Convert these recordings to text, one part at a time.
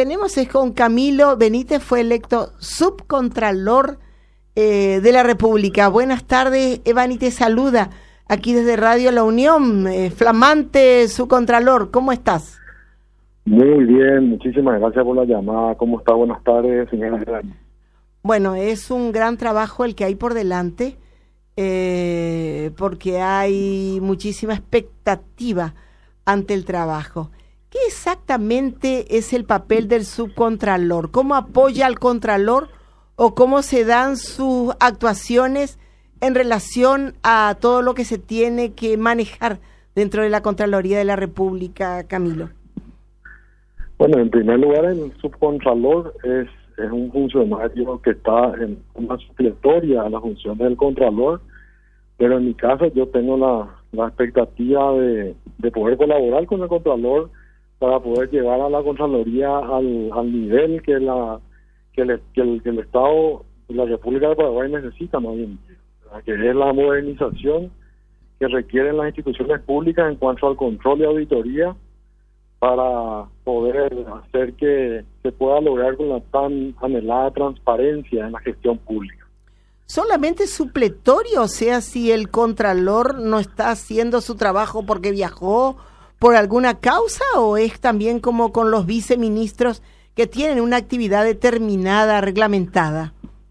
tenemos es con Camilo Benítez, fue electo subcontralor de la República. Buenas tardes, Evani te saluda aquí desde Radio La Unión, flamante subcontralor, ¿cómo estás? Muy bien, muchísimas gracias por la llamada. ¿Cómo está? Buenas tardes, señora Evani. Bueno, es un gran trabajo el que hay por delante, porque hay muchísima expectativa ante el trabajo. ¿Qué exactamente es el papel del subcontralor? ¿Cómo apoya al contralor o cómo se dan sus actuaciones en relación a todo lo que se tiene que manejar dentro de la Contraloría de la República, Camilo? Bueno, en primer lugar, el subcontralor es un funcionario que está en una supletoria a la función del contralor, pero en mi caso yo tengo la expectativa de poder colaborar con el contralor para poder llevar a la Contraloría al nivel que el Estado de la República de Paraguay necesita más bien, que es la modernización que requieren las instituciones públicas en cuanto al control y auditoría para poder hacer que se pueda lograr con la tan anhelada transparencia en la gestión pública. ¿Solamente supletorio? O sea, si el contralor no está haciendo su trabajo porque viajó por alguna causa, ¿o es también como con los viceministros que tienen una actividad determinada, reglamentada?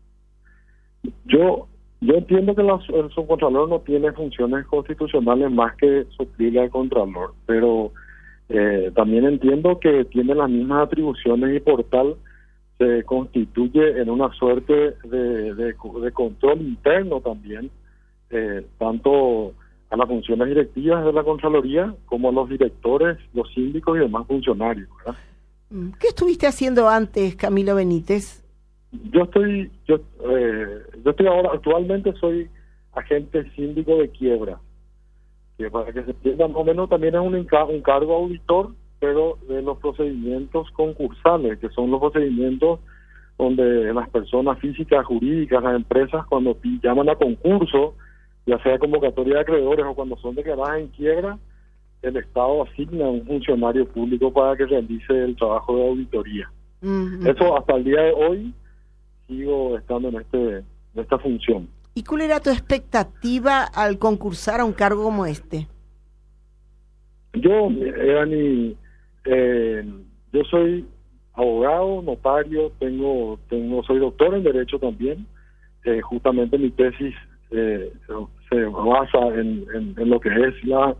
Yo entiendo que el subcontralor no tiene funciones constitucionales más que suplirle al contralor, pero también entiendo que tiene las mismas atribuciones y por tal se constituye en una suerte de control interno también, tanto a las funciones directivas de la Contraloría como a los directores, los síndicos y demás funcionarios, ¿verdad? ¿Qué estuviste haciendo antes, Camilo Benítez? Yo estoy ahora, actualmente soy agente síndico de quiebra, que para que se entienda más o menos también es un cargo auditor, pero de los procedimientos concursales, que son los procedimientos donde las personas físicas, jurídicas, las empresas, cuando llaman a concurso, ya sea convocatoria de acreedores o cuando son declaradas en quiebra, el Estado asigna a un funcionario público para que realice el trabajo de auditoría. Uh-huh. Eso hasta el día de hoy sigo estando en esta función. ¿Y cuál era tu expectativa al concursar a un cargo como este? Yo, Evani, yo soy abogado, notario, soy doctor en Derecho también. Justamente mi tesis se basa en lo que es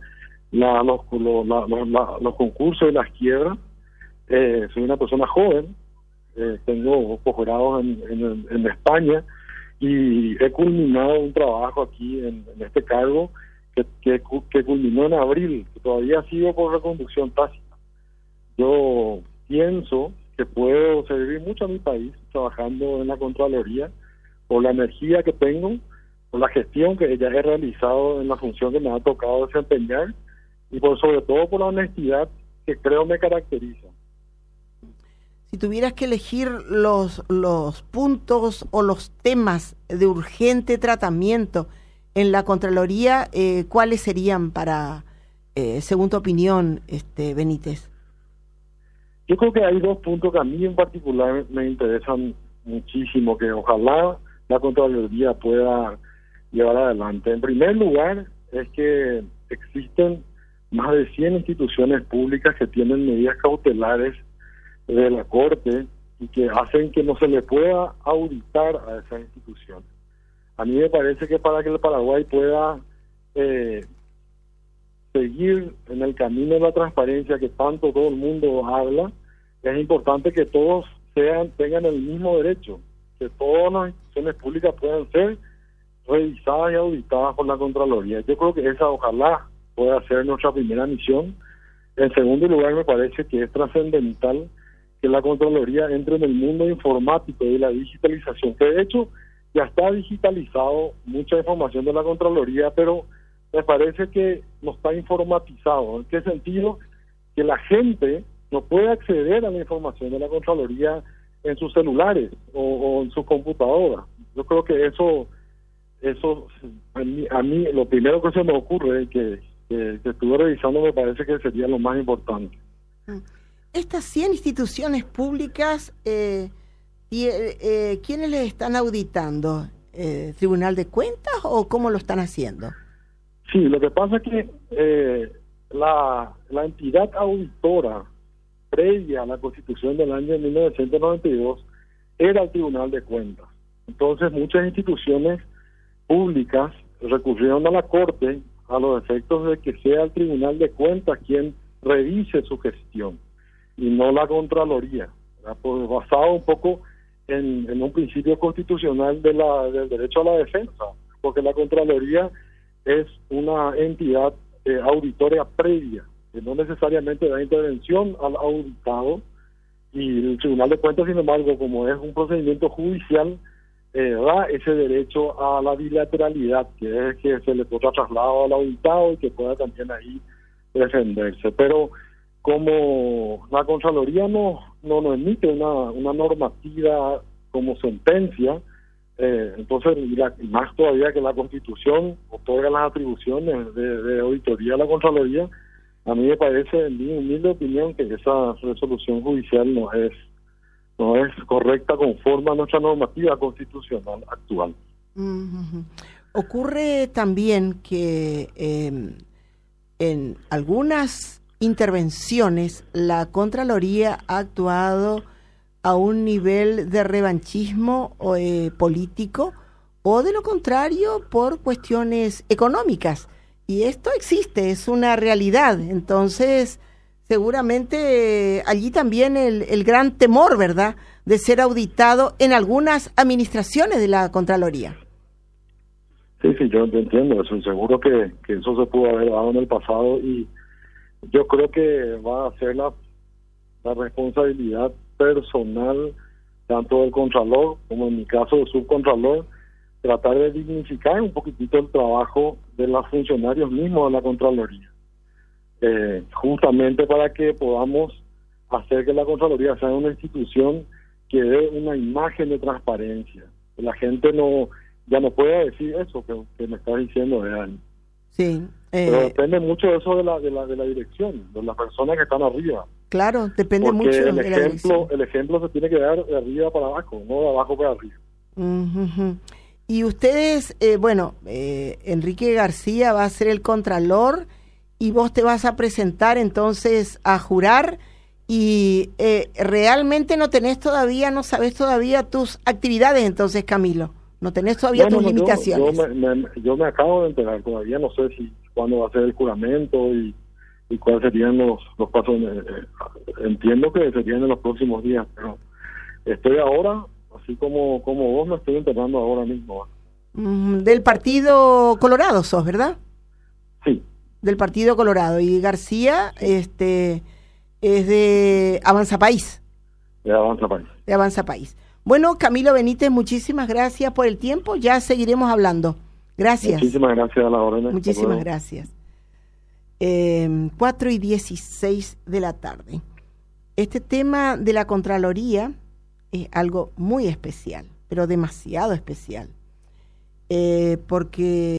los concursos y las quiebras. Soy una persona joven, tengo posgrados en España y he culminado un trabajo aquí en este cargo que culminó en abril, que todavía sigo por reconducción tácita. Yo pienso que puedo servir mucho a mi país trabajando en la Contraloría por la energía que tengo, por la gestión que ya he realizado en la función que me ha tocado desempeñar y sobre todo por la honestidad que creo me caracteriza. Si tuvieras que elegir los puntos o los temas de urgente tratamiento en la Contraloría, ¿cuáles serían para, según tu opinión, Benítez? Yo creo que hay dos puntos que a mí en particular me interesan muchísimo, que ojalá la Contraloría pueda llevar adelante. En primer lugar, es que existen más de 100 instituciones públicas que tienen medidas cautelares de la Corte y que hacen que no se le pueda auditar a esas instituciones. A mí me parece que para que el Paraguay pueda seguir en el camino de la transparencia que tanto todo el mundo habla, es importante que todos tengan el mismo derecho, que todas las instituciones públicas puedan ser revisadas y auditadas por la Contraloría. Yo creo que esa ojalá pueda ser nuestra primera misión. En segundo lugar, me parece que es trascendental que la Contraloría entre en el mundo informático y la digitalización, que de hecho ya está digitalizado mucha información de la Contraloría, pero me parece que no está informatizado. ¿En qué sentido? Que la gente no puede acceder a la información de la Contraloría en sus celulares o en sus computadoras. Yo creo que eso a mí lo primero que se me ocurre que estuve revisando me parece que sería lo más importante. estas 100 instituciones públicas, ¿quiénes les están auditando? ¿Tribunal de Cuentas o cómo lo están haciendo? Sí, lo que pasa es que la entidad auditora previa a la Constitución del año 1992 era el Tribunal de Cuentas. Entonces muchas instituciones públicas recurrieron a la Corte a los efectos de que sea el Tribunal de Cuentas quien revise su gestión y no la Contraloría, pues basado un poco en un principio constitucional del derecho a la defensa, porque la Contraloría es una entidad auditoria previa, que no necesariamente da intervención al auditado, y el Tribunal de Cuentas, sin embargo, como es un procedimiento judicial, da ese derecho a la bilateralidad, que es que se le pueda trasladar al auditado y que pueda también ahí defenderse. Pero como la Contraloría no emite una normativa como sentencia, entonces, y más todavía que la Constitución otorga las atribuciones de auditoría a la Contraloría, a mí me parece, en mi humilde opinión, que esa resolución judicial no es correcta conforme a nuestra normativa constitucional actual. Uh-huh. Ocurre también que en algunas intervenciones la Contraloría ha actuado a un nivel de revanchismo político, o de lo contrario por cuestiones económicas, y esto existe, es una realidad. Entonces seguramente allí también el gran temor, ¿verdad?, de ser auditado en algunas administraciones de la Contraloría. Sí, yo entiendo eso, y seguro que eso se pudo haber dado en el pasado, y yo creo que va a ser la responsabilidad personal tanto del Contralor como en mi caso del Subcontralor, tratar de dignificar un poquitito el trabajo de los funcionarios mismos de la Contraloría, justamente para que podamos hacer que la Contraloría sea una institución que dé una imagen de transparencia. La gente ya no puede decir eso que me está diciendo de año. Sí. Pero depende mucho de eso de la dirección, de las personas que están arriba. Claro, depende porque mucho de la dirección. El ejemplo se tiene que dar de arriba para abajo, no de abajo para arriba. Uh-huh. Y ustedes, Enrique García va a ser el Contralor y vos te vas a presentar entonces a jurar, y realmente no sabés todavía tus actividades, entonces, Camilo, no tenés todavía tus limitaciones. Yo me acabo de enterar, todavía no sé cuándo va a ser el juramento y cuáles serían los pasos. Entiendo que serían en los próximos días, pero estoy ahora, así como vos, me estoy enterando ahora mismo. Del Partido Colorado sos, ¿verdad? Sí. Del Partido Colorado. Y García es de Avanza País. De Avanza País. De Avanza País. Bueno, Camilo Benítez, muchísimas gracias por el tiempo. Ya seguiremos hablando. Gracias. Muchísimas gracias a la orden. Muchísimas gracias. 4:16 de la tarde. Este tema de la Contraloría es algo muy especial, pero demasiado especial, porque